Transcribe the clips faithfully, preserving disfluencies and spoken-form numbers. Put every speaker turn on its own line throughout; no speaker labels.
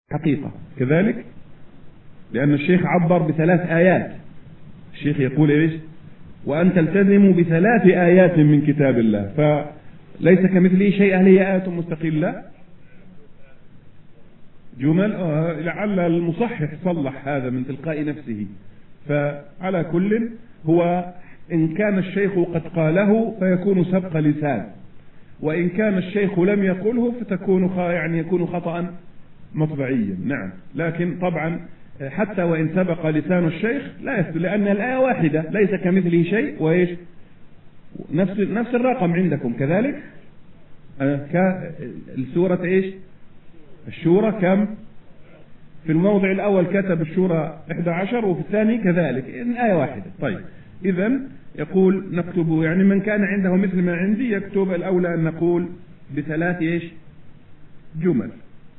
حقيقة كذلك، لأن الشيخ عبر بثلاث آيات. الشيخ يقول إيش؟ وأن تلتزموا بثلاث آيات من كتاب الله، فليس كمثله شيء. هل هي آية مستقلة؟ جمل آه لعل المصحح صلح هذا من تلقاء نفسه. فعلى كل هو إن كان الشيخ قد قاله فيكون سبق لسان، وإن كان الشيخ لم يقله فتكون يعني يكون خطأ مطبعيا. نعم، لكن طبعا حتى وإن سبق لسان الشيخ لا يفتر، لأن الآية واحدة ليس كمثله شيء، وإيش نفس نفس الرقم عندكم كذلك. السورة إيش؟ الشورى كم؟ في الموضع الأول كتب الشورى إحدى عشر، وفي الثاني كذلك، الآية واحدة. طيب إذن يقول نكتب، يعني من كان عنده مثل ما عندي يكتب. الأولى أن نقول بثلاث إيش جمل.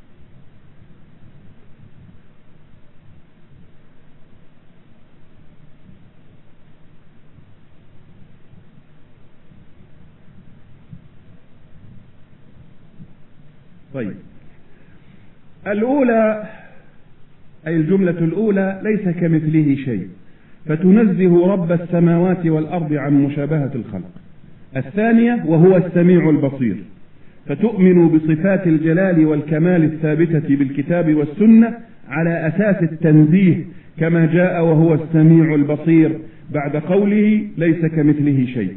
طيب الأولى أي الجملة الأولى ليس كمثله شيء، فتنزه رب السماوات والأرض عن مشابهة الخلق. الثانية وهو السميع البصير، فتؤمن بصفات الجلال والكمال الثابتة بالكتاب والسنة على أساس التنزيه كما جاء وهو السميع البصير بعد قوله ليس كمثله شيء.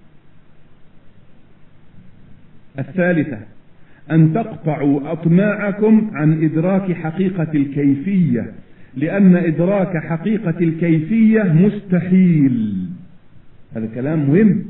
الثالثة أن تقطعوا أطماعكم عن إدراك حقيقة الكيفية، لأن إدراك حقيقة الكيفية مستحيل. هذا كلام مهم.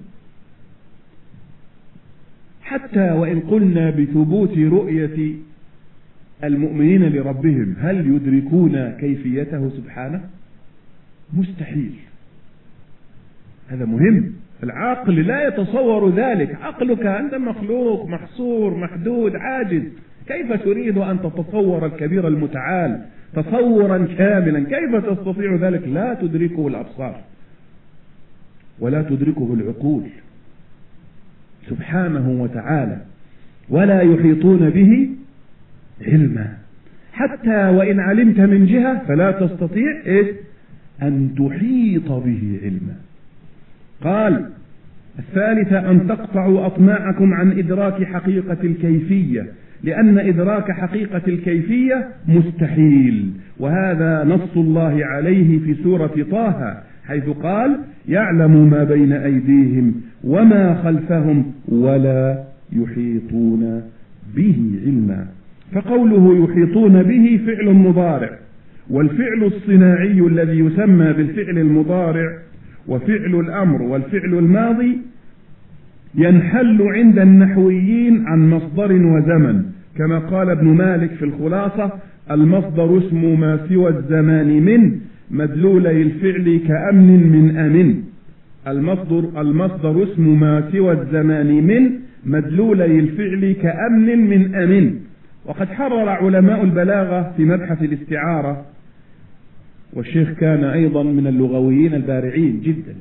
حتى وإن قلنا بثبوت رؤية المؤمنين لربهم، هل يدركون كيفيته سبحانه؟ مستحيل. هذا مهم. العقل لا يتصور ذلك. عقلك أنت مخلوق محصور محدود عاجز، كيف تريد أن تتصور الكبير المتعال تصورا كاملا؟ كيف تستطيع ذلك؟ لا تدركه الأبصار ولا تدركه العقول سبحانه وتعالى، ولا يحيطون به علما. حتى وإن علمت من جهة فلا تستطيع إيه؟ أن تحيط به علما. قال الثالثة أن تقطعوا أطماعكم عن إدراك حقيقة الكيفية، لأن إدراك حقيقة الكيفية مستحيل، وهذا نص الله عليه في سورة طه حيث قال يعلم ما بين أيديهم وما خلفهم ولا يحيطون به علما. فقوله يحيطون به فعل مضارع، والفعل الصناعي الذي يسمى بالفعل المضارع وفعل الأمر والفعل الماضي ينحل عند النحويين عن مصدر وزمن، كما قال ابن مالك في الخلاصة المصدر اسم ما سوى الزمان من مدلولي الفعل كأمن من أمن. المصدر, المصدر اسم ما سوى الزمان من مدلولي الفعل كأمن من أمن. وقد حرر علماء البلاغة في مبحث الاستعارة، والشيخ كان أيضا من اللغويين البارعين جدا،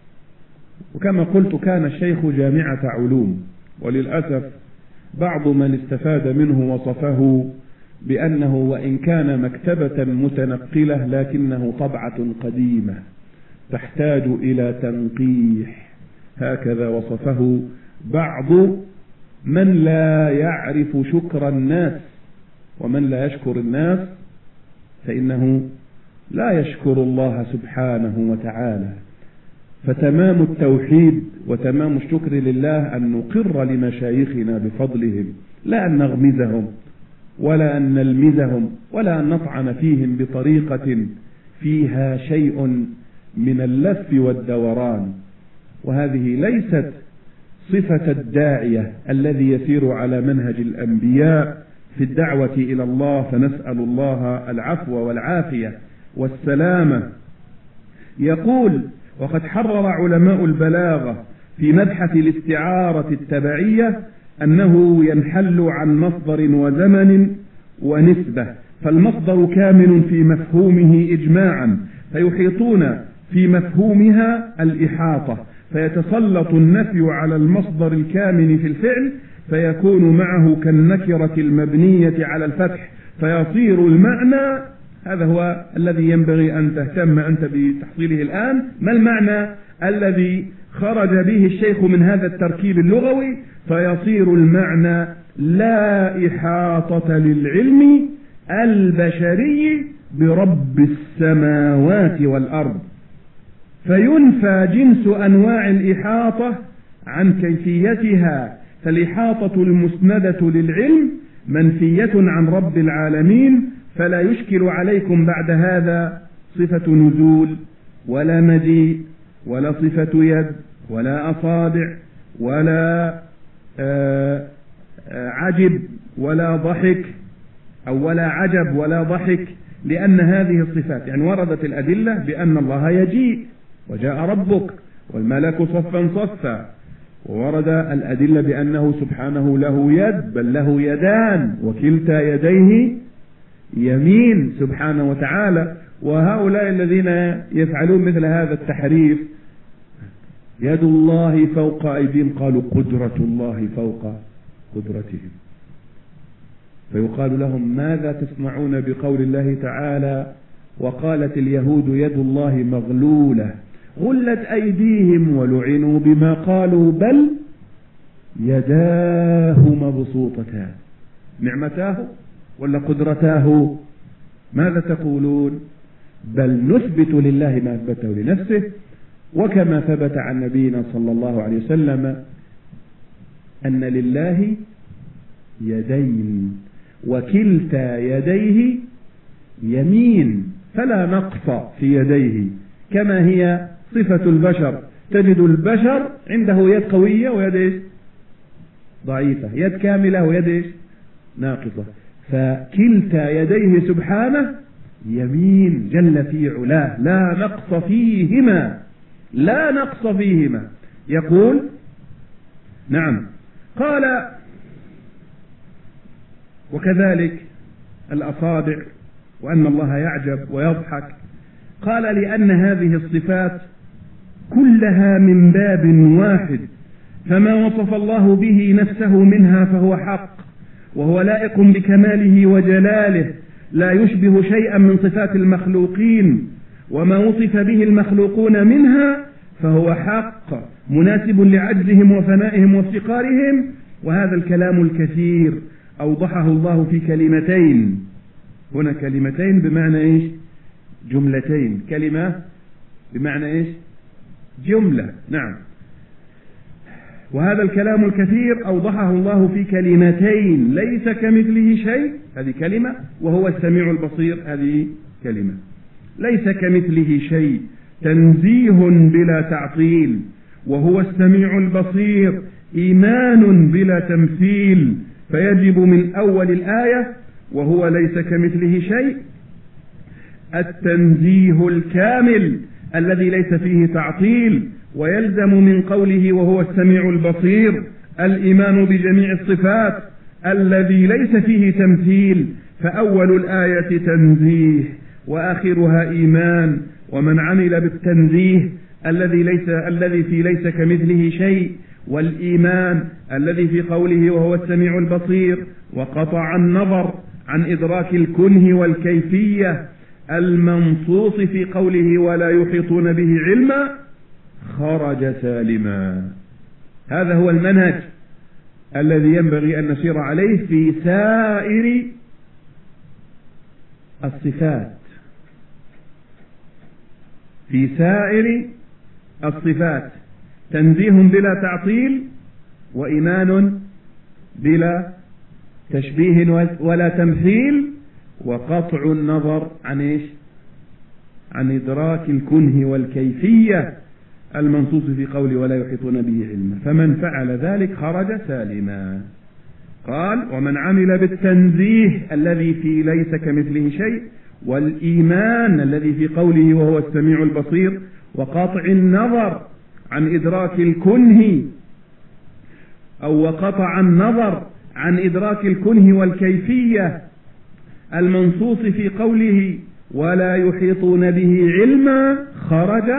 وكما قلت كان الشيخ جامعة علوم، وللأسف بعض من استفاد منه وصفه بأنه وإن كان مكتبة متنقلة لكنه طبعة قديمة تحتاج إلى تنقيح. هكذا وصفه بعض من لا يعرف شكر الناس، ومن لا يشكر الناس فإنه لا يشكر الله سبحانه وتعالى. فتمام التوحيد وتمام الشكر لله أن نقر لمشايخنا بفضلهم، لا أن نغمزهم ولا أن نلمزهم ولا أن نطعن فيهم بطريقة فيها شيء من اللف والدوران. وهذه ليست صفة الداعية الذي يسير على منهج الأنبياء في الدعوة إلى الله، فنسأل الله العفو والعافية والسلامة. يقول وقد حرر علماء البلاغة في مبحث الاستعارة التبعية أنه ينحل عن مصدر وزمن ونسبة، فالمصدر كامل في مفهومه إجماعا، فيحيطون في مفهومها الإحاطة، فيتسلط النفي على المصدر الكامن في الفعل فيكون معه كالنكرة المبنية على الفتح، فيصير المعنى، هذا هو الذي ينبغي أن تهتم أنت بتحصيله الآن. ما المعنى الذي خرج به الشيخ من هذا التركيب اللغوي؟ فيصير المعنى لا إحاطة للعلم البشري برب السماوات والأرض، فينفى جنس أنواع الإحاطة عن كيفيتها، فالإحاطة المسندة للعلم منفية عن رب العالمين، فلا يشكل عليكم بعد هذا صفة نزول ولا مجيء ولا صفة يد ولا أصابع ولا آآ آآ عجب ولا ضحك أو ولا عجب ولا ضحك، لأن هذه الصفات يعني وردت الأدلة بأن الله يجيء وجاء ربك والملك صفا صفا، وورد الأدلة بأنه سبحانه له يد، بل له يدان وكلتا يديه يمين سبحانه وتعالى. وهؤلاء الذين يفعلون مثل هذا التحريف، يد الله فوق أيديهم، قالوا قدرة الله فوق قدرتهم، فيقال لهم ماذا تصنعون بقول الله تعالى وقالت اليهود يد الله مغلولة غلت أيديهم ولعنوا بما قالوا بل يداه مبسوطتان، نعمتاه ولا قدرتاه؟ ماذا تقولون؟ بل نثبت لله ما أثبته لنفسه، وكما ثبت عن نبينا صلى الله عليه وسلم أن لله يدين وكلتا يديه يمين، فلا نقص في يديه، كما هي صفة البشر. تجد البشر عنده يد قوية ويد ضعيفة، يد كاملة ويد ناقصة، فكلتا يديه سبحانه يمين جل في علاه، لا نقص فيهما، لا نقص فيهما. يقول نعم، قال وكذلك الأصابع، وأن الله يعجب ويضحك، قال لأن هذه الصفات كلها من باب واحد، فما وصف الله به نفسه منها فهو حق وهو لائق بكماله وجلاله، لا يشبه شيئا من صفات المخلوقين، وما وصف به المخلوقون منها فهو حق مناسب لعجزهم وفنائهم وافتقارهم. وهذا الكلام الكثير أوضحه الله في كلمتين، هنا كلمتين بمعنى إيش؟ جملتين، كلمة بمعنى إيش؟ جملة، نعم. وهذا الكلام الكثير أوضحه الله في كلمتين، ليس كمثله شيء، هذه كلمة، وهو السميع البصير، هذه كلمة. ليس كمثله شيء تنزيه بلا تعطيل، وهو السميع البصير إيمان بلا تمثيل، فيجب من أول الآية وهو ليس كمثله شيء التنزيه الكامل الذي ليس فيه تعطيل، ويلزم من قوله وهو السميع البصير الإيمان بجميع الصفات الذي ليس فيه تمثيل، فأول الآية تنزيه وآخرها إيمان. ومن عمل بالتنزيه الذي ليس الذي في ليس كمثله شيء والإيمان الذي في قوله وهو السميع البصير، وقطع النظر عن إدراك الكنه والكيفية المنصوص في قوله ولا يحيطون به علما، خرج سالما. هذا هو المنهج الذي ينبغي أن نسير عليه في سائر الصفات، في سائر الصفات تنزيه بلا تعطيل، وإيمان بلا تشبيه ولا تمثيل، وقطع النظر عن إيش؟ عن إدراك الكنه والكيفية المنصوص في قوله ولا يحيطون به علما، فمن فعل ذلك خرج سالما. قال ومن عمل بالتنزيه الذي في ليس كمثله شيء، والإيمان الذي في قوله وهو السميع البصير، وقطع النظر عن إدراك الكنه أو وقطع النظر عن إدراك الكنه والكيفية المنصوص في قوله ولا يحيطون به علما، خرج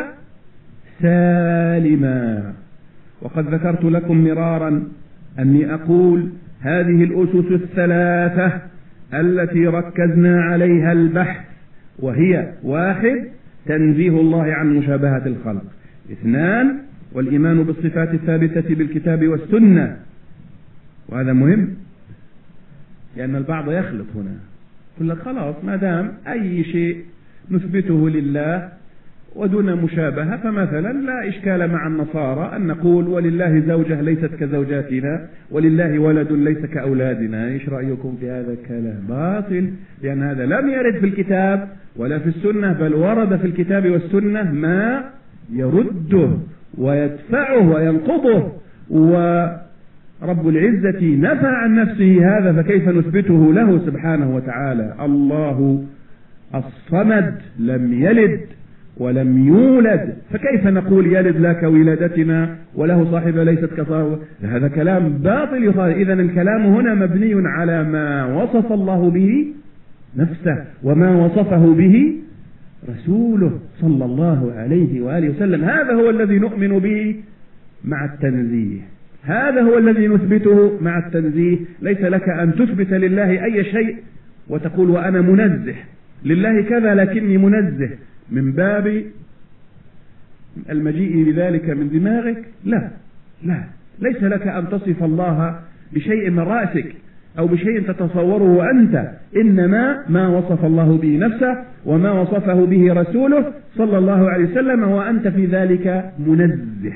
سالما. وقد ذكرت لكم مرارا أني أقول هذه الأسس الثلاثة التي ركزنا عليها البحث، وهي: واحد، تنزيه الله عن مشابهة الخلق. اثنان، والإيمان بالصفات الثابتة بالكتاب والسنة. وهذا مهم، لأن البعض يخلط هنا، يقول لك خلاص ما دام أي شيء نثبته لله ودون مشابهة، فمثلا لا إشكال مع النصارى أن نقول ولله زوجة ليست كزوجاتنا، ولله ولد ليس كأولادنا. إيش رأيكم في هذا الكلام؟ باطل، لأن هذا لم يرد في الكتاب ولا في السنة، بل ورد في الكتاب والسنة ما يرده ويدفعه وينقضه، ورب العزة نفى عن نفسه هذا، فكيف نثبته له سبحانه وتعالى؟ الله الصمد لم يلد ولم يولد، فكيف نقول يلد لا كولادتنا وله صاحبة ليست كصاحبة؟ هذا كلام باطل. إذن الكلام هنا مبني على ما وصف الله به نفسه وما وصفه به رسوله صلى الله عليه وآله وسلم. هذا هو الذي نؤمن به مع التنزيه، هذا هو الذي نثبته مع التنزيه. ليس لك أن تثبت لله أي شيء وتقول وأنا منزه لله كذا لكني منزه من باب المجيء بذلك من دماغك. لا لا ليس لك أن تصف الله بشيء من رأسك أو بشيء تتصوره أنت، إنما ما وصف الله به نفسه وما وصفه به رسوله صلى الله عليه وسلم، وأنت في ذلك منزه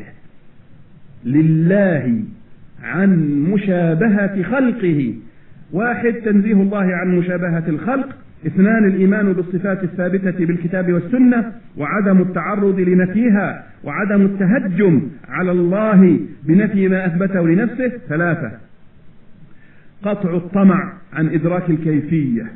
لله عن مشابهة خلقه. واحد، تنزيه الله عن مشابهة الخلق. اثنان، الإيمان بالصفات الثابتة بالكتاب والسنة وعدم التعرض لنفيها وعدم التهجم على الله بنفي ما أثبته لنفسه. ثلاثة، قطع الطمع عن إدراك الكيفية.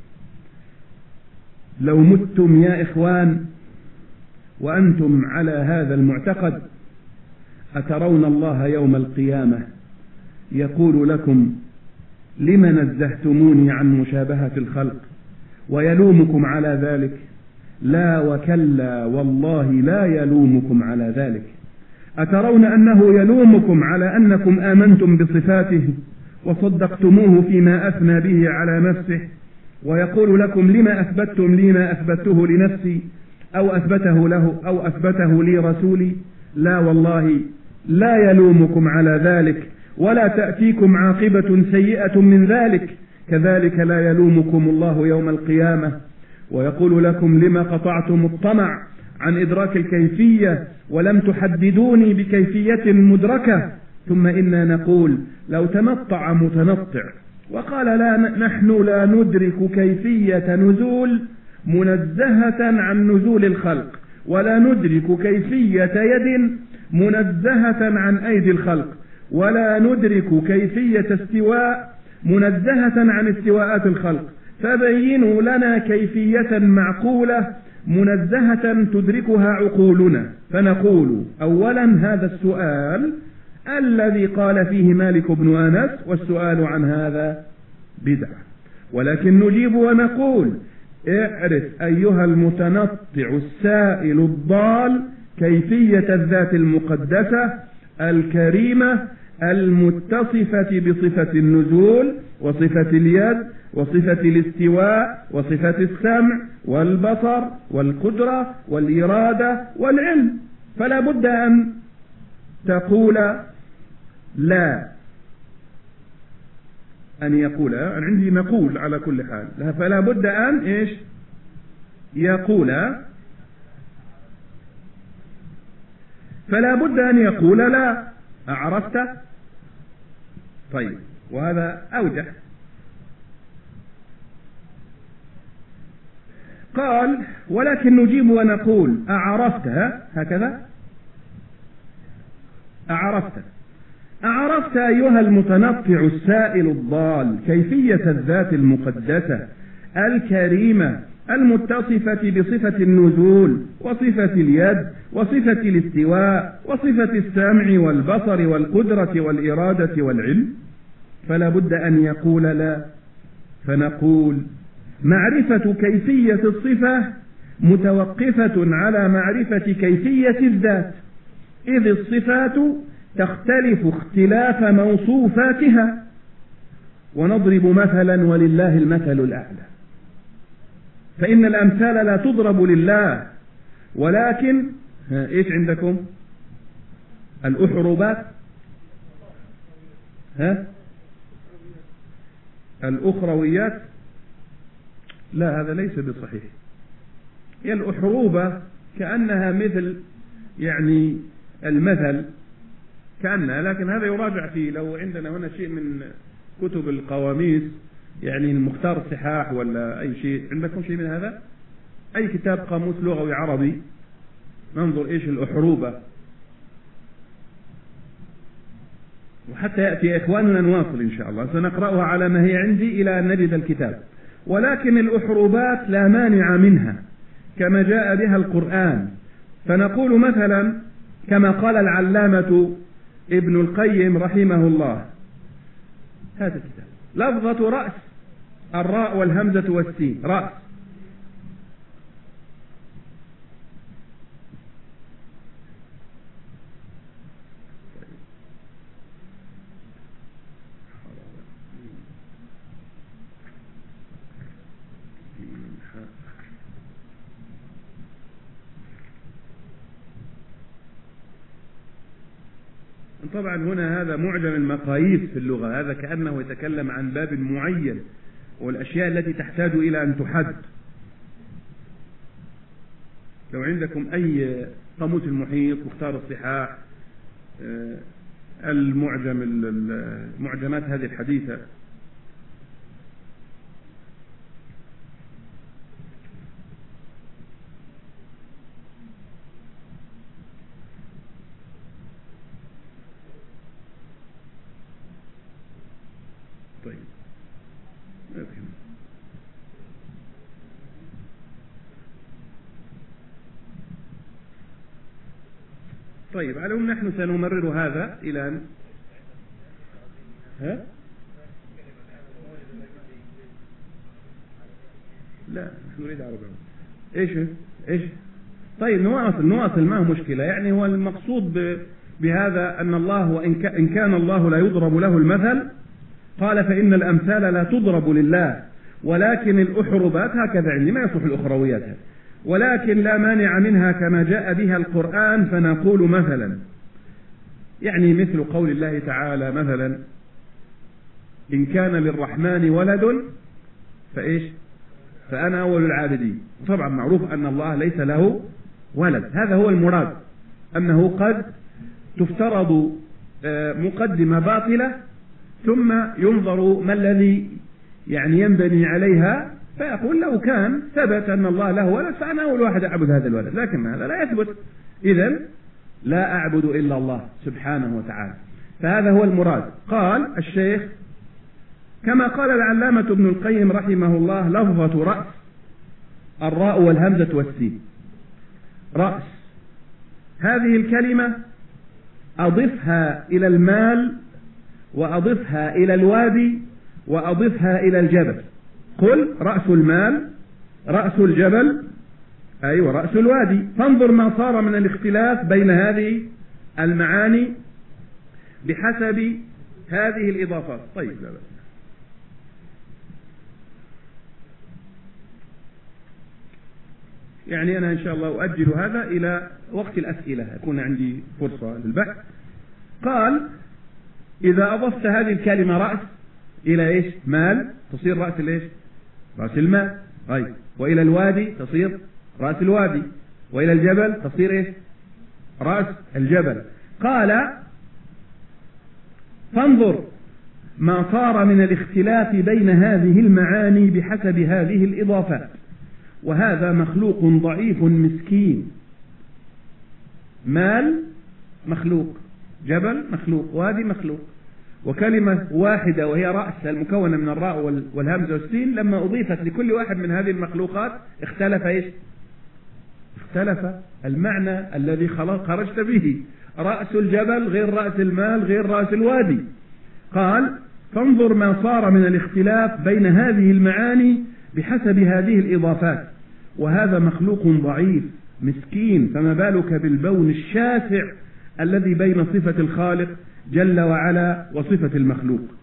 لو متم يا إخوان وأنتم على هذا المعتقد، أترون الله يوم القيامة يقول لكم لم نزهتموني عن مشابهة الخلق ويلومكم على ذلك؟ لا وكلا والله لا يلومكم على ذلك. أترون أنه يلومكم على أنكم آمنتم بصفاته وصدقتموه فيما أثنى به على نفسه، ويقول لكم لما أثبتتم لي ما أثبته لنفسي أو أثبته له أو أثبته لي رسولي؟ لا والله لا يلومكم على ذلك، ولا تأتيكم عاقبة سيئة من ذلك. كذلك لا يلومكم الله يوم القيامة ويقول لكم لما قطعتم الطمع عن إدراك الكيفية ولم تحددوني بكيفية مدركة. ثم إنا نقول لو تنطع متنطع وقال لا نحن لا ندرك كيفية نزول منزهة عن نزول الخلق، ولا ندرك كيفية يد منزهة عن أيدي الخلق، ولا ندرك كيفية استواء منزهة عن استواءات الخلق، فبينوا لنا كيفية معقولة منزهة تدركها عقولنا. فنقول أولا هذا السؤال الذي قال فيه مالك بن أنس، والسؤال عن هذا بدعة. ولكن نجيب ونقول اعرف أيها المتنطع السائل الضال كيفية الذات المقدسة الكريمة المتصفة بصفة النزول وصفة اليد وصفة الاستواء وصفة السمع والبصر والقدرة والإرادة والعلم. فلا بد أن تقول لا، أن يقول، أنا عندي نقول على كل حال، فلا بد أن إيش يقول، فلا بد أن يقول لا. أعرفت؟ طيب، وهذا أوجه. قال ولكن نجيب ونقول أعرفتها هكذا؟ أعرفت أعرفت أيها المتنطع السائل الضال كيفية الذات المقدسة الكريمة المتصفة بصفة النزول وصفة اليد وصفة الاستواء وصفة السمع والبصر والقدرة والإرادة والعلم؟ فلا بد أن يقول لا. فنقول معرفة كيفية الصفة متوقفة على معرفة كيفية الذات، إذ الصفات تختلف اختلاف موصوفاتها. ونضرب مثلا ولله المثل الأعلى. فإن الأمثال لا تضرب لله، ولكن إيش عندكم؟ الأحربات، ها الأخرويات، لا هذا ليس بصحيح. هي الأحروبة كأنها مثل يعني المثل كأنها، لكن هذا يراجع فيه. لو عندنا هنا شيء من كتب القواميس يعني المختار الصحاح ولا أي شيء، عندكم شيء من هذا؟ أي كتاب قاموس لغوي عربي ننظر إيش الأحروبة، وحتى يأتي إخواننا نواصل إن شاء الله، سنقرأها على ما هي عندي إلى أن نجد الكتاب. ولكن الأحروبات لا مانع منها كما جاء بها القرآن. فنقول مثلا كما قال العلامة ابن القيم رحمه الله، هذا الكتاب لفظة رأس، الراء والهمزة والسين، رأس. طبعا هنا هذا معجم المقاييس في اللغة، هذا كأنه يتكلم عن باب معين والأشياء التي تحتاج إلى أن تحد. لو عندكم أي قاموس المحيط، مختار الصحاح، المعجم المعجمات هذه الحديثة، طيب طيب على أن نحن سنمرر هذا إلى أن ها؟ لا نحن نريد عربي. إيش إيش طيب نواصل نواصل ما هو مشكلة. يعني هو المقصود بهذا أن الله وإن كان الله لا يضرب له المثل، قال فإن الأمثال لا تضرب لله، ولكن الأحربات هكذا عندي، ما يصح الأخرويات، ولكن لا مانع منها كما جاء بها القرآن. فنقول مثلا يعني مثل قول الله تعالى مثلا إن كان للرحمن ولد فإيش فأنا أول العابدين. طبعا معروف أن الله ليس له ولد، هذا هو المراد، أنه قد تفترض مقدمة باطلة ثم ينظر ما الذي يعني ينبني عليها، فيقول لو كان ثبت أن الله له ولد فأنا أول واحد أعبد هذا الولد، لكن هذا لا يثبت، إذن لا أعبد إلا الله سبحانه وتعالى. فهذا هو المراد. قال الشيخ كما قال العلامة ابن القيم رحمه الله لفظة رأس، الراء والهمزة والسين، رأس هذه الكلمة أضفها إلى المال وأضفها إلى الوادي وأضفها إلى الجبل. قل رأس المال، رأس الجبل، أيوة رأس الوادي. فانظر ما صار من الاختلاف بين هذه المعاني بحسب هذه الإضافات. طيب لا بأس. يعني أنا إن شاء الله أؤجل هذا إلى وقت الأسئلة، يكون عندي فرصة للبحث. قال إذا أضفت هذه الكلمة رأس إلى إيش مال تصير رأس الإيش رأس المال، طيب، وإلى الوادي تصير رأس الوادي، وإلى الجبل تصير إيش رأس الجبل. قال فانظر ما صار من الاختلاف بين هذه المعاني بحسب هذه الإضافات، وهذا مخلوق ضعيف مسكين. مال مخلوق، جبل مخلوق، وادي مخلوق، وكلمة واحدة وهي رأس المكونة من الراء والهمزة والسين لما أضيفت لكل واحد من هذه المخلوقات اختلف إيش اختلف المعنى الذي خرجت به. رأس الجبل غير رأس المال غير رأس الوادي. قال فانظر ما صار من الاختلاف بين هذه المعاني بحسب هذه الإضافات، وهذا مخلوق ضعيف مسكين، فما بالك بالبون الشاسع الذي بين صفة الخالق جل وعلا وصفة المخلوق.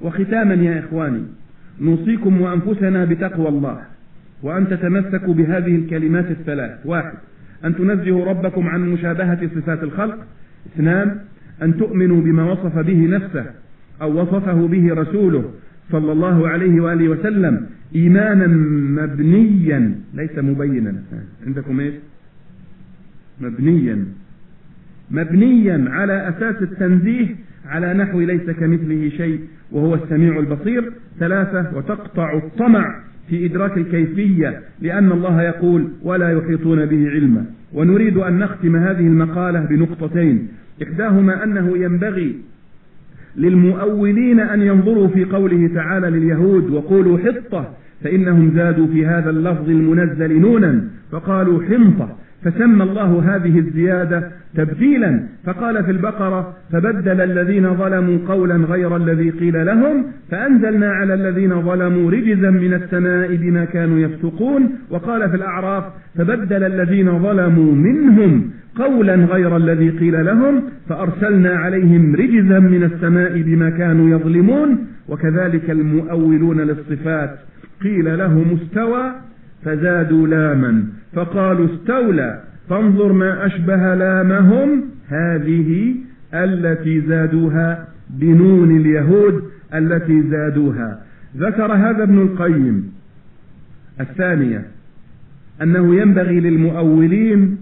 وختاما يا إخواني، نوصيكم وأنفسنا بتقوى الله، وأن تتمسكوا بهذه الكلمات الثلاث: واحد، أن تنزهوا ربكم عن مشابهة صفات الخلق. اثنان، أن تؤمنوا بما وصف به نفسه أو وصفه به رسوله صلى الله عليه وآله وسلم إيمانا مبنيا ليس مبينا. عندكم إيش؟ مبنيا مبنيا على أساس التنزيه على نحو ليس كمثله شيء وهو السميع البصير. ثلاثة، وتقطع الطمع في إدراك الكيفية، لأن الله يقول: ولا يحيطون به علما. ونريد أن نختم هذه المقالة بنقطتين: إحداهما أنه ينبغي للمؤولين أن ينظروا في قوله تعالى لليهود: وقولوا حطة، فإنهم زادوا في هذا اللفظ المنزل نونا فقالوا حنطة، فسمى الله هذه الزيادة تبديلا، فقال في البقرة: فبدل الذين ظلموا قولا غير الذي قيل لهم فأنزلنا على الذين ظلموا رجزا من السماء بما كانوا يفسقون. وقال في الأعراف: فبدل الذين ظلموا منهم قولا غير الذي قيل لهم فأرسلنا عليهم رجزا من السماء بما كانوا يظلمون. وكذلك المؤولون للصفات قيل لهم استوى فزادوا لاما فقالوا استولى، فانظر ما أشبه لامهم هذه التي زادوها بنون اليهود التي زادوها. ذكر هذا ابن القيم. الثانية أنه ينبغي للمؤولين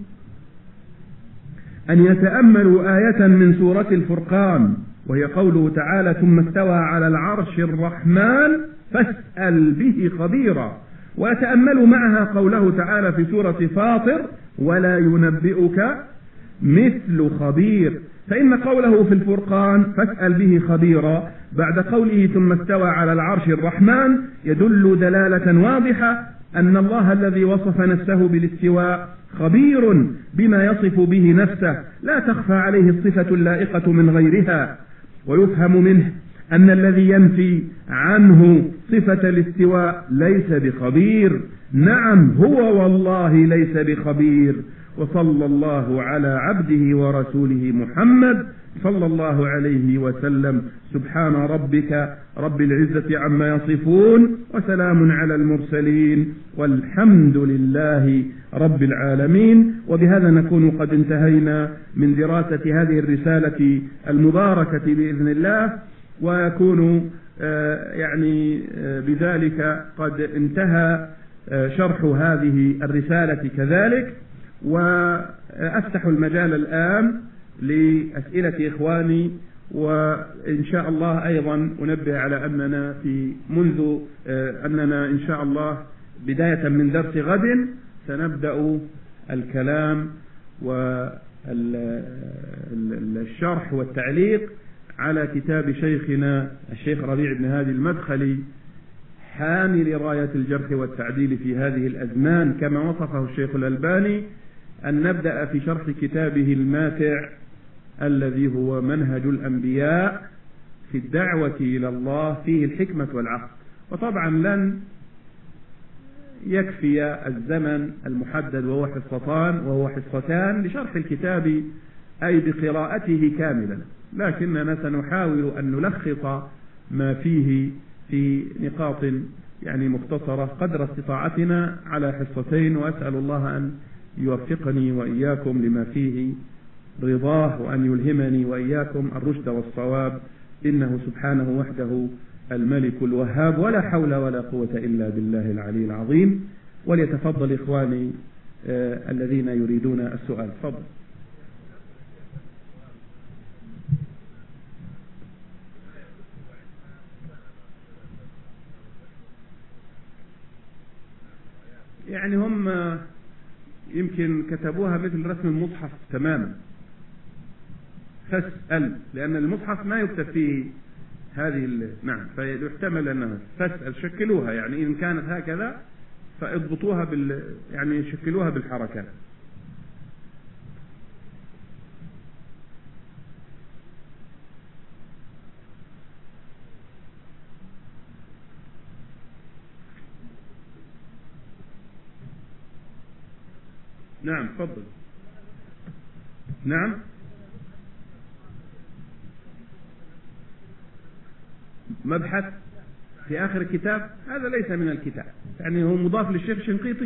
أن يتأملوا آية من سورة الفرقان، وهي قوله تعالى: ثم استوى على العرش الرحمن فاسأل به خبيرا، ويتأملوا معها قوله تعالى في سورة فاطر: ولا ينبئك مثل خبير. فإن قوله في الفرقان فاسأل به خبيرا بعد قوله ثم استوى على العرش الرحمن يدل دلالة واضحة أن الله الذي وصف نفسه بالاستواء خبير بما يصف به نفسه، لا تخفى عليه الصفة اللائقة من غيرها. ويفهم منه أن الذي ينفي عنه صفة الاستواء ليس بخبير. نعم، هو والله ليس بخبير. وصلى الله على عبده ورسوله محمد صلى الله عليه وسلم. سبحان ربك رب العزة عما يصفون، وسلام على المرسلين، والحمد لله رب العالمين. وبهذا نكون قد انتهينا من دراسة هذه الرسالة المباركة بإذن الله، ويكون يعني بذلك قد انتهى شرح هذه الرسالة كذلك. وأفتح المجال الآن لأسئلة إخواني، وإن شاء الله أيضا أنبه على أننا في منذ أننا إن شاء الله بداية من درس غد سنبدأ الكلام والشرح والتعليق على كتاب شيخنا الشيخ ربيع بن هادي المدخلي حامل راية الجرح والتعديل في هذه الأزمان، كما وصفه الشيخ الألباني، أن نبدأ في شرح كتابه الماتع الذي هو منهج الأنبياء في الدعوة إلى الله، فيه الحكمة والعقل. وطبعا لن يكفي الزمن المحدد وهو حصتان وهو حصتان لشرح الكتاب أي بقراءته كاملا، لكننا سنحاول أن نلخص ما فيه في نقاط يعني مختصرة قدر استطاعتنا على حصتين. وأسأل الله أن يوفقني وإياكم لما فيه رضاه، وأن يلهمني وإياكم الرشد والصواب، إنه سبحانه وحده الملك الوهاب، ولا حول ولا قوة إلا بالله العلي العظيم. وليتفضل إخواني آه الذين يريدون السؤال. تفضل. يعني هم يمكن كتبوها مثل رسم المصحف تماما، فاسأل، لأن المصحف ما يكتب فيه هذه نعم، فيحتمل أنها فاسأل شكلوها، يعني إن كانت هكذا فاضبطوها بال يعني شكلوها بالحركات. نعم تفضل. نعم مبحث في آخر الكتاب، هذا ليس من الكتاب، يعني هو مضاف للشيخ شنقيطي،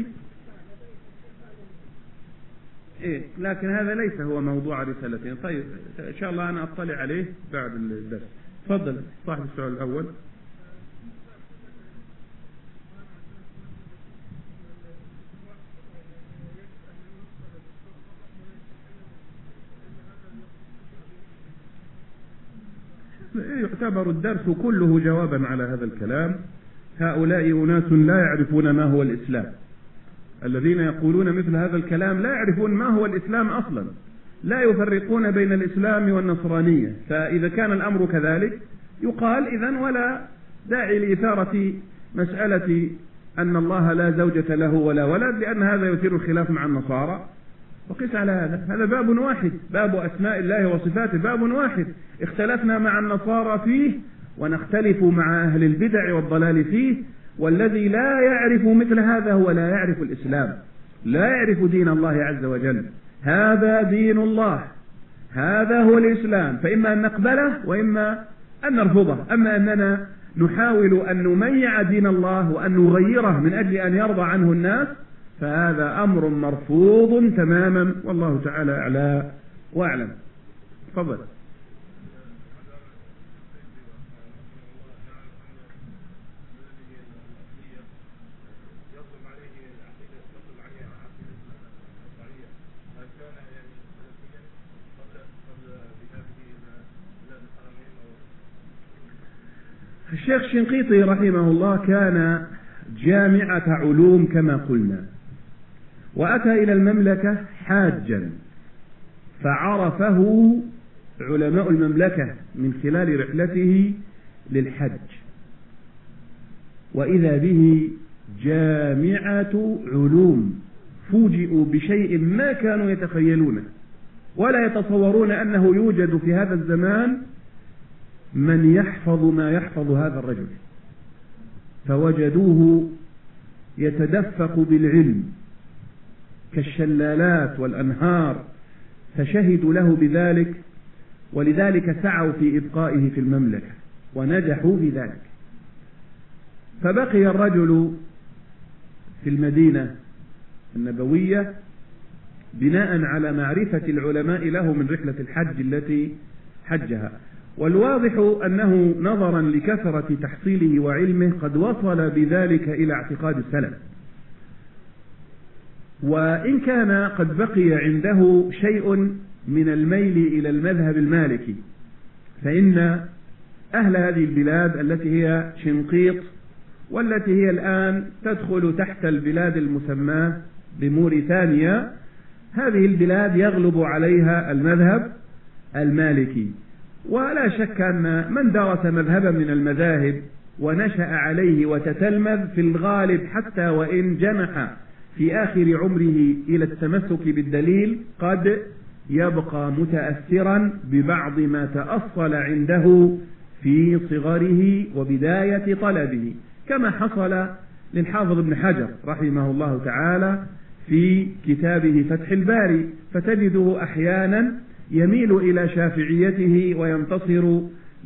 إيه، لكن هذا ليس هو موضوع رسالتين. طيب إن شاء الله أنا أطلع عليه بعد الدرس. تفضل صاحب السؤال الأول. يعتبر الدرس كله جوابا على هذا الكلام. هؤلاء أناس لا يعرفون ما هو الإسلام، الذين يقولون مثل هذا الكلام لا يعرفون ما هو الإسلام أصلا، لا يفرقون بين الإسلام والنصرانية. فإذا كان الأمر كذلك يقال إذن ولا داعي لإثارة مسألة أن الله لا زوجة له ولا ولد، لأن هذا يثير الخلاف مع النصارى. وقس على هذا، هذا باب واحد، باب أسماء الله وصفاته باب واحد، اختلفنا مع النصارى فيه ونختلف مع أهل البدع والضلال فيه. والذي لا يعرف مثل هذا هو لا يعرف الإسلام، لا يعرف دين الله عز وجل. هذا دين الله، هذا هو الإسلام، فإما أن نقبله وإما أن نرفضه. أما أننا نحاول أن نميع دين الله وأن نغيره من أجل أن يرضى عنه الناس، فهذا أمر مرفوض تماما، والله تعالى أعلى وأعلم. تفضل. الشيخ شنقيطي رحمه الله كان جامعة علوم كما قلنا، وأتى إلى المملكة حاجا، فعرفه علماء المملكة من خلال رحلته للحج، وإذا به جامعة علوم، فوجئوا بشيء ما كانوا يتخيلونه ولا يتصورون أنه يوجد في هذا الزمان من يحفظ ما يحفظ هذا الرجل. فوجدوه يتدفق بالعلم كالشلالات والأنهار، فشهدوا له بذلك، ولذلك سعوا في إبقائه في المملكة ونجحوا في ذلك. فبقي الرجل في المدينة النبوية بناء على معرفة العلماء له من رحلة الحج التي حجها. والواضح أنه نظرا لكثرة تحصيله وعلمه قد وصل بذلك إلى اعتقاد السلف، وإن كان قد بقي عنده شيء من الميل إلى المذهب المالكي، فإن أهل هذه البلاد التي هي شنقيط والتي هي الآن تدخل تحت البلاد المسماة بموريتانيا، هذه البلاد يغلب عليها المذهب المالكي. ولا شك أن من درس مذهبا من المذاهب ونشأ عليه وتتلمذ في الغالب حتى وإن جنح في آخر عمره إلى التمسك بالدليل قد يبقى متأثرا ببعض ما تأصل عنده في صغره وبداية طلبه، كما حصل للحافظ ابن حجر رحمه الله تعالى في كتابه فتح الباري، فتجده أحيانا يميل إلى شافعيته وينتصر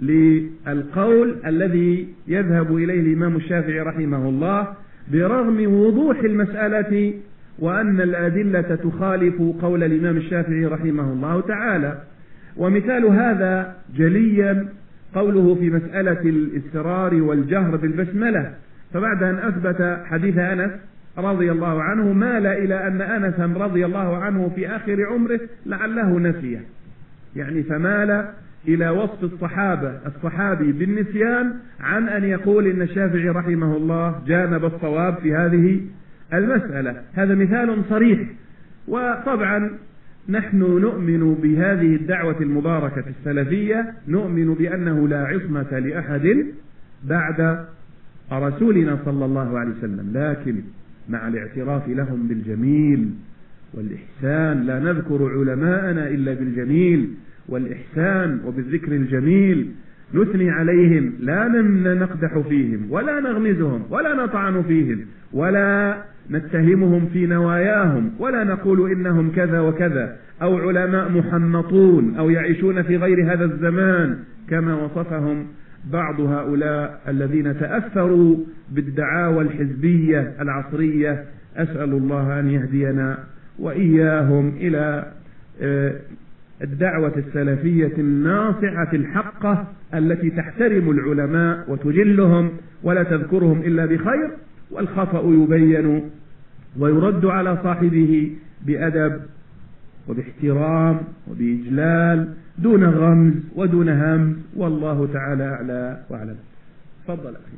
للقول الذي يذهب إليه الإمام الشافعي رحمه الله، برغم وضوح المسألة وأن الأدلة تخالف قول الإمام الشافعي رحمه الله تعالى. ومثال هذا جليا قوله في مسألة الإسرار والجهر بالبسملة، فبعد أن أثبت حديث أنس رضي الله عنه مال إلى أن أنسا رضي الله عنه في آخر عمره لعله نسيه، يعني فمال إلى وصف الصحابة الصحابي بالنسيان عن أن يقول إن الشافعي رحمه الله جانب الصواب في هذه المسألة. هذا مثال صريح. وطبعا نحن نؤمن بهذه الدعوة المباركة السلفية، نؤمن بأنه لا عصمة لأحد بعد رسولنا صلى الله عليه وسلم، لكن مع الاعتراف لهم بالجميل والإحسان، لا نذكر علماءنا إلا بالجميل والإحسان وبالذكر الجميل، نثني عليهم لا نقدح فيهم ولا نغمزهم ولا نطعن فيهم ولا نتهمهم في نواياهم ولا نقول إنهم كذا وكذا، أو علماء محنطون أو يعيشون في غير هذا الزمان كما وصفهم بعض هؤلاء الذين تأثروا بالدعاوى الحزبية العصرية. أسأل الله أن يهدينا وإياهم إلى الدعوة السلفية الناصعة الحقة التي تحترم العلماء وتجلهم ولا تذكرهم إلا بخير، والخطأ يبين ويرد على صاحبه بأدب وباحترام وبإجلال دون غمز ودون همز، والله تعالى أعلى وأعلم. تفضل أخي.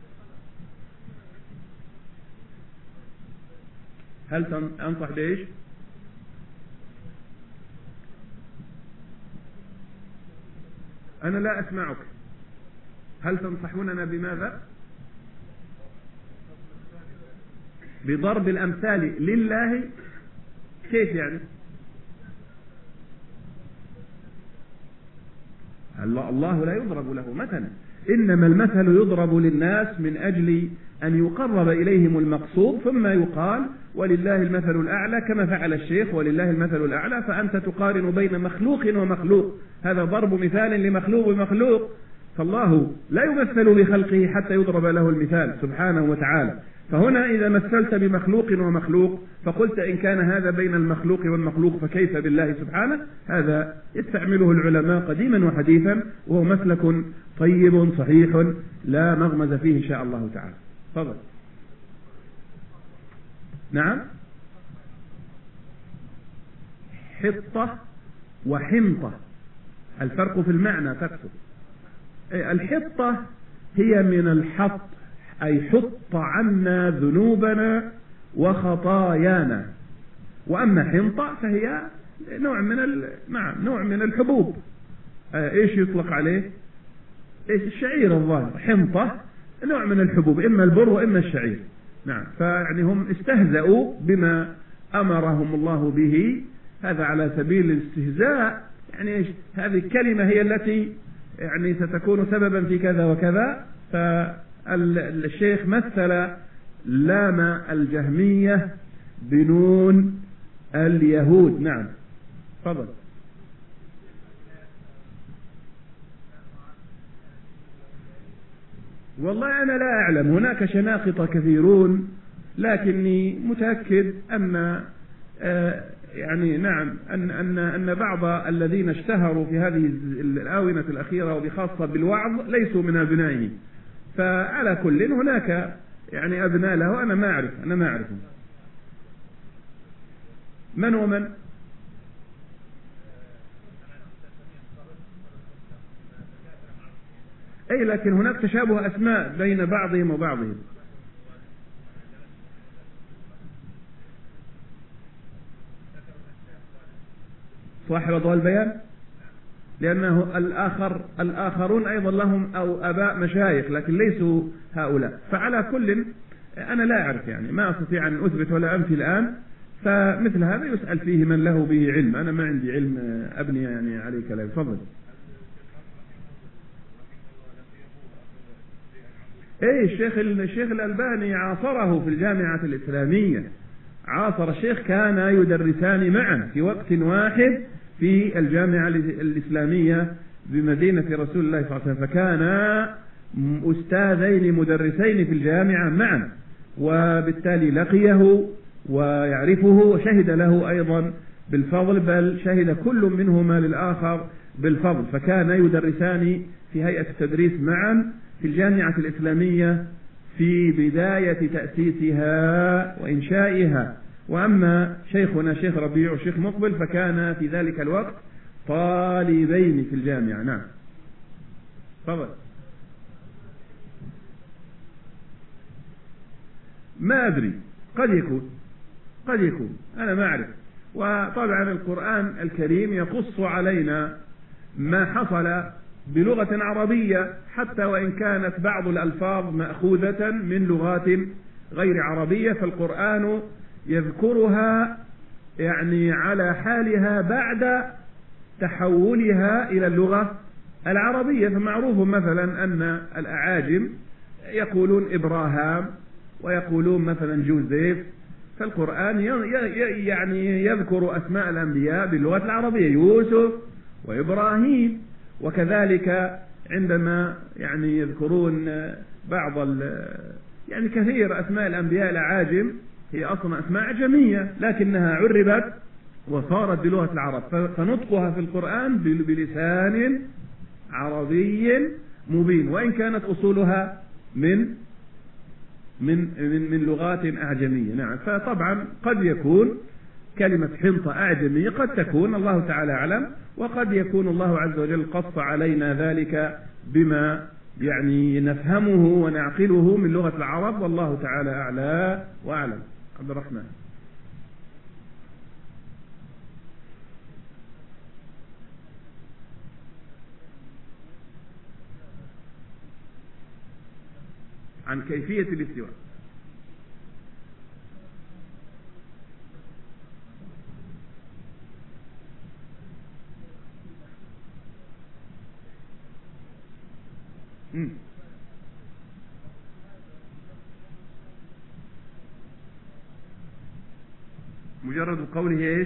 هل أنصح بإيش؟ أنا لا أسمعك. هل تنصحوننا بماذا؟ بضرب الأمثال لله. كيف يعني؟ الله لا يضرب له مثلا، إنما المثل يضرب للناس من أجل أن يقرب إليهم المقصود، ثم يقال ولله المثل الأعلى كما فعل الشيخ ولله المثل الأعلى، فأنت تقارن بين مخلوق ومخلوق، هذا ضرب مثال لمخلوق ومخلوق، فالله لا يمثل لخلقه حتى يضرب له المثال سبحانه وتعالى. فهنا إذا مثلت بمخلوق ومخلوق فقلت إن كان هذا بين المخلوق والمخلوق فكيف بالله سبحانه، هذا يستعمله العلماء قديما وحديثا، وهو مسلك طيب صحيح لا مغمز فيه إن شاء الله تعالى. تفضل. نعم. حطة وحنطة الفرق في المعنى تقصد. الحطة هي من الحط، أي حط عنا ذنوبنا وخطايانا، وأما حنطة فهي نوع من نعم نوع من الحبوب. إيش يطلق عليه؟ إيش؟ الشعير الظاهر. حنطة نوع من الحبوب، إما البر وإما الشعير. نعم. فيعني هم استهزأوا بما أمرهم الله به، هذا على سبيل الاستهزاء. يعني إيش؟ هذه الكلمة هي التي يعني ستكون سببا في كذا وكذا. فالشيخ مثل لام الجهمية بنون اليهود. نعم. تفضل. والله أنا لا أعلم، هناك شناقطة كثيرون، لكني متأكد أن آه يعني نعم أن أن أن بعض الذين اشتهروا في هذه الآونة الأخيرة وبخاصة بالوعظ ليسوا من أبنائه، فعلى كل هناك يعني أبناء له. أنا ما أعرف أنا ما أعرفه من ومن. أي لكن هناك تشابه أسماء بين بعضهم وبعضهم. صاحب أضواء البيان، لأنه الآخر الآخرون أيضا لهم أو أباء مشايخ لكن ليسوا هؤلاء. فعلى كل أنا لا أعرف، يعني ما أستطيع أن أثبت ولا أنفي الآن، فمثل هذا يسأل فيه من له به علم. أنا ما عندي علم أبني يعني عليه كلام. تفضل. ايه الشيخ الشيخ الألباني عاصره في الجامعة الإسلامية، عاصر الشيخ، كان يدرسان معا في وقت واحد في الجامعة الإسلامية بمدينة رسول الله صلى الله عليه وسلم، فكانا أستاذين مدرسين في الجامعة معا، وبالتالي لقيه ويعرفه وشهد له أيضا بالفضل، بل شهد كل منهما للآخر بالفضل، فكان يدرسان في هيئة التدريس معا في الجامعة الإسلامية في بداية تأسيسها وإنشائها. وأما شيخنا شيخ ربيع وشيخ مقبل فكان في ذلك الوقت طالبين في الجامعة. نعم. تفضل. ما أدري، قد يكون قد يكون أنا ما أعرف. وطبعا القرآن الكريم يقص علينا ما حصل بلغة عربية، حتى وإن كانت بعض الألفاظ مأخوذة من لغات غير عربية، فالقرآن يذكرها يعني على حالها بعد تحولها إلى اللغة العربية. فمعروف مثلا أن الأعاجم يقولون إبراهام ويقولون مثلا جوزيف، فالقرآن يعني يذكر أسماء الأنبياء باللغة العربية، يوسف وإبراهيم، وكذلك عندما يعني يذكرون بعض يعني كثير أسماء الأنبياء الأعاجم هي أصلا أسماء أعجمية لكنها عربت وصارت بلغة العرب، فنطقها في القرآن بلسان عربي مبين وإن كانت أصولها من من من, من لغات أعجمية. نعم، فطبعا قد يكون كلمة حنطة أعجمية، قد تكون الله تعالى أعلم، وقد يكون الله عز وجل قص علينا ذلك بما يعني نفهمه ونعقله من لغة العرب، والله تعالى أعلى وأعلم. عبد الرحمن. عن كيفية الاستواء. مجرد قوله ايش؟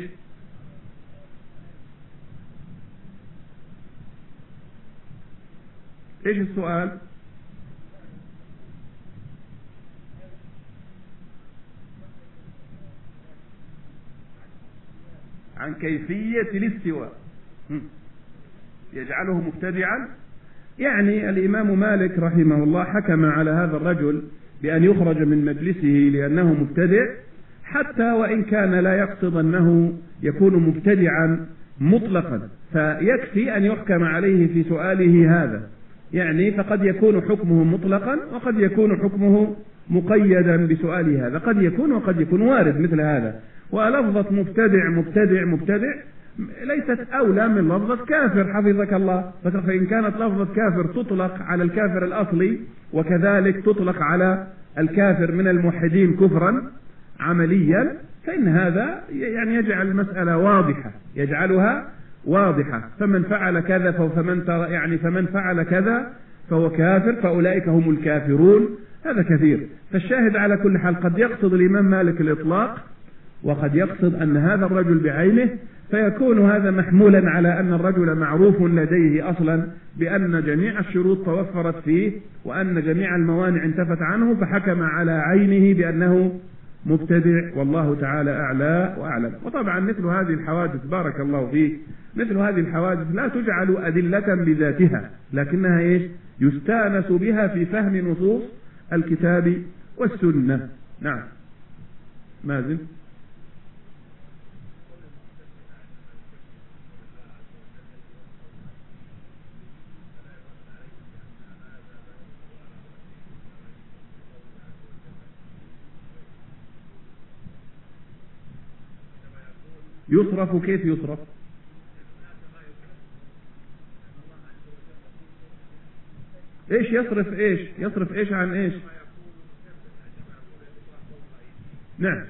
ايش السؤال؟ عن كيفية الاستواء يجعله مبتدعا. يعني الإمام مالك رحمه الله حكم على هذا الرجل بأن يخرج من مجلسه لأنه مبتدع، حتى وإن كان لا يقصد أنه يكون مبتدعا مطلقا، فيكفي أن يحكم عليه في سؤاله هذا. يعني فقد يكون حكمه مطلقا وقد يكون حكمه مقيدا بسؤاله هذا، قد يكون وقد يكون وارد مثل هذا. ولفظة مبتدع مبتدع مبتدع ليست أولى من لفظة كافر حفظك الله، فإن كانت لفظة كافر تطلق على الكافر الأصلي وكذلك تطلق على الكافر من الموحدين كفرا عمليا، فإن هذا يعني يجعل المسألة واضحة، يجعلها واضحة. فمن فعل كذا فمن يعني فمن فعل كذا فهو كافر، فأولئك هم الكافرون، هذا كثير. فالشاهد على كل حال قد يقصد الإمام مالك الإطلاق وقد يقصد أن هذا الرجل بعينه، فيكون هذا محمولا على أن الرجل معروف لديه أصلا بأن جميع الشروط توفرت فيه وأن جميع الموانع انتفت عنه، فحكم على عينه بأنه مبتدع، والله تعالى أعلى وأعلم. وطبعا مثل هذه الحوادث بارك الله فيك، مثل هذه الحوادث لا تجعل أدلة بذاتها، لكنها إيش؟ يستانس بها في فهم نصوص الكتاب والسنة. نعم مازن. يصرف كيف يصرف؟ ايش يصرف ايش؟ يصرف ايش عن ايش؟ نعم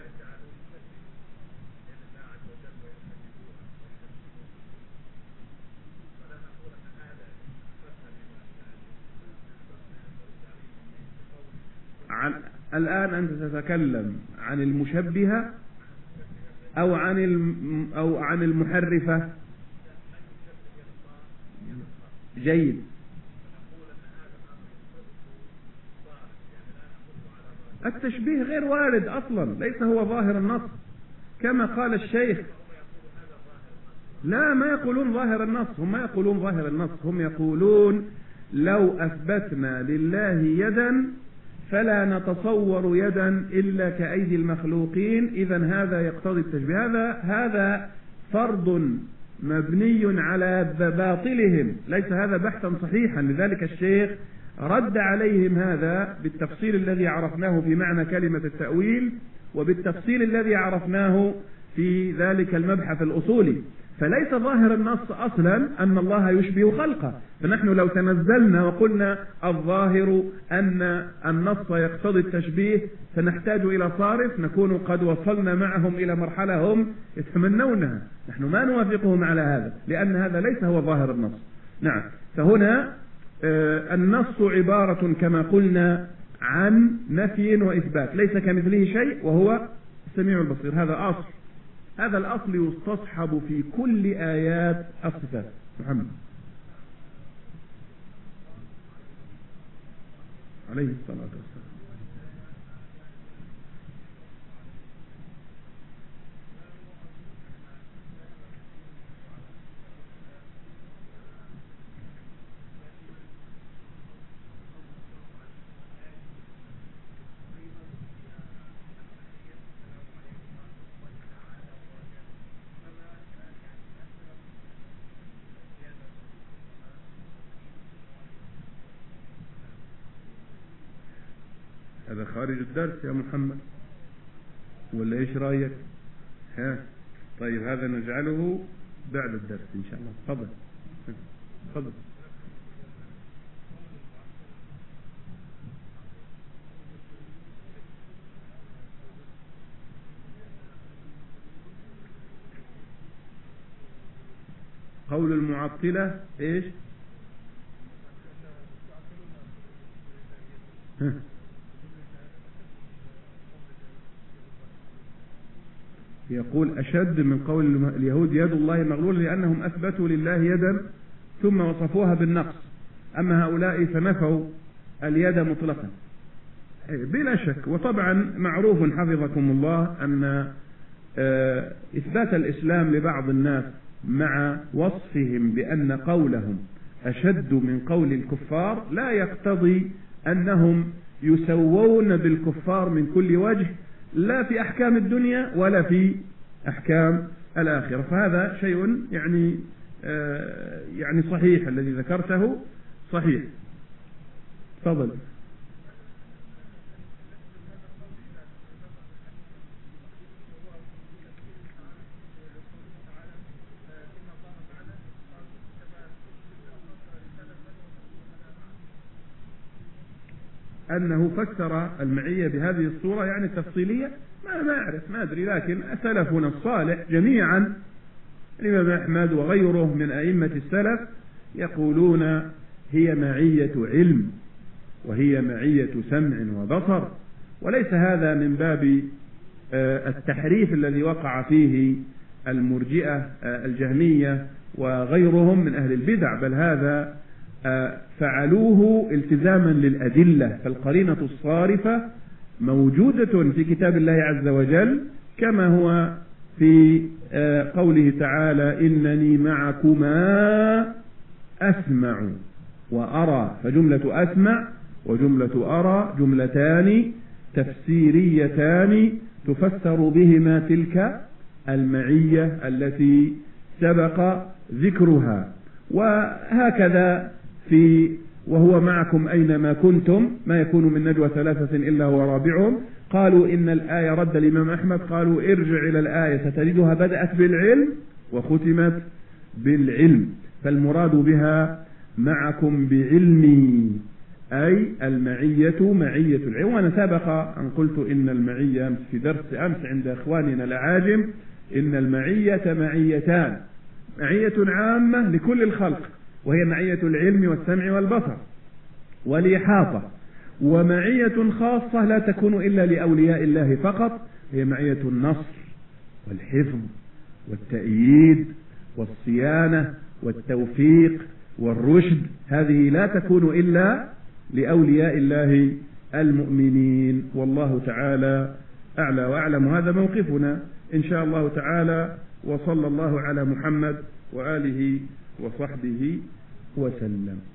عن الآن أنت تتكلم عن المشبهة أو عن الم أو عن المحرفة؟ جيد. التشبيه غير وارد أصلا، ليس هو ظاهر النص كما قال الشيخ. لا، ما يقولون ظاهر النص، هم ما يقولون ظاهر النص، هم يقولون لو أثبتنا لله يدا فلا نتصور يدا إلا كأيدي المخلوقين، إذن هذا يقتضي التشبيه. هذا هذا فرض مبني على باطلهم، ليس هذا بحثا صحيحا. لذلك الشيخ رد عليهم هذا بالتفصيل الذي عرفناه في معنى كلمة التأويل وبالتفصيل الذي عرفناه في ذلك المبحث الأصولي. فليس ظاهر النص أصلا أن الله يشبه خلقه، فنحن لو تنزلنا وقلنا الظاهر أن النص يقتضي التشبيه فنحتاج إلى صارف، نكون قد وصلنا معهم إلى مرحلة هم يتمنونها. نحن ما نوافقهم على هذا لأن هذا ليس هو ظاهر النص. نعم، فهنا النص عبارة كما قلنا عن نفي وإثبات، ليس كمثله شيء وهو السميع البصير. هذا أصل، هذا الأصل يستصحب في كل آيات الصفات. محمد. عليه الصلاة والسلام. هذا خارج الدرس يا محمد ولا ايش رايك؟ ها طيب هذا نجعله بعد الدرس ان شاء الله. تفضل تفضل. قول المعطلة ايش؟ ها يقول أشد من قول اليهود يد الله مغلولة لأنهم أثبتوا لله يدا ثم وصفوها بالنقص، أما هؤلاء فنفوا اليد مطلقا. بلا شك، وطبعا معروف حفظكم الله أن إثبات الإسلام لبعض الناس مع وصفهم بأن قولهم أشد من قول الكفار لا يقتضي أنهم يسوون بالكفار من كل وجه، لا في أحكام الدنيا ولا في أحكام الآخرة. فهذا شيء يعني آه يعني صحيح، الذي ذكرته صحيح. تفضل. أنه فسر المعية بهذه الصورة يعني تفصيلية، ما ما أعرف ما أدري، لكن سلفنا الصالح جميعا الإمام أحمد وغيره من أئمة السلف يقولون هي معية علم وهي معية سمع وبصر، وليس هذا من باب التحريف الذي وقع فيه المرجئة الجهمية وغيرهم من أهل البدع، بل هذا فعلوه التزاما للأدلة، فالقرينة الصارفة موجودة في كتاب الله عز وجل، كما هو في قوله تعالى إنني معكما أسمع وأرى، فجملة أسمع وجملة أرى جملتان تفسيريتان تفسر بهما تلك المعية التي سبق ذكرها. وهكذا في وهو معكم أينما كنتم ما يكون من نجوى ثلاثة إلا هو رابعهم، قالوا إن الآية رد الإمام أحمد، قالوا ارجع إلى الآية ستجدها بدأت بالعلم وختمت بالعلم، فالمراد بها معكم بعلمي أي المعية معية العلم. وأنا سبق أن قلت إن المعية في درس أمس عند إخواننا الأعاجم إن المعية معيتان، معية عامة لكل الخلق وهي معية العلم والسمع والبصر والإحاطة، ومعية خاصة لا تكون إلا لأولياء الله فقط، هي معية النصر والحفظ والتأييد والصيانة والتوفيق والرشد، هذه لا تكون إلا لأولياء الله المؤمنين، والله تعالى أعلى وأعلم. هذا موقفنا إن شاء الله تعالى، وصلى الله على محمد وآله وصحبه وسلم.